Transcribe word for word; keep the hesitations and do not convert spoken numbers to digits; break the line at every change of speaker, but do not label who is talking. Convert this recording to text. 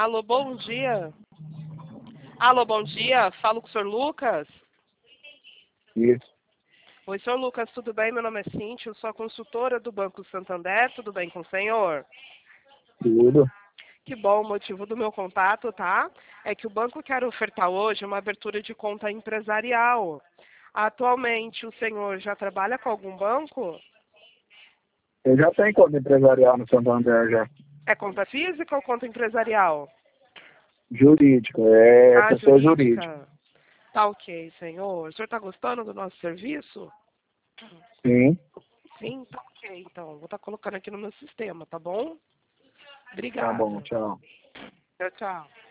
Alô, bom dia. Alô, bom dia. Falo com o senhor Lucas.
Isso.
Oi, senhor Lucas, tudo bem? Meu nome é Cíntia, eu sou a consultora do Banco Santander. Tudo bem com o senhor?
Tudo.
Que bom, o motivo do meu contato, tá? É que o banco quer ofertar hoje uma abertura de conta empresarial. Atualmente, o senhor já trabalha com algum banco?
Eu já tenho conta empresarial no Santander já.
É conta física ou conta empresarial?
Jurídico, é
Ah,
pessoa jurídica.
jurídica. Tá ok, senhor. O senhor está gostando do nosso serviço?
Sim.
Sim, tá ok. Então, vou estar colocando aqui no meu sistema, tá bom?
Tá bom,
Obrigada.
tchau.
Tchau, tchau.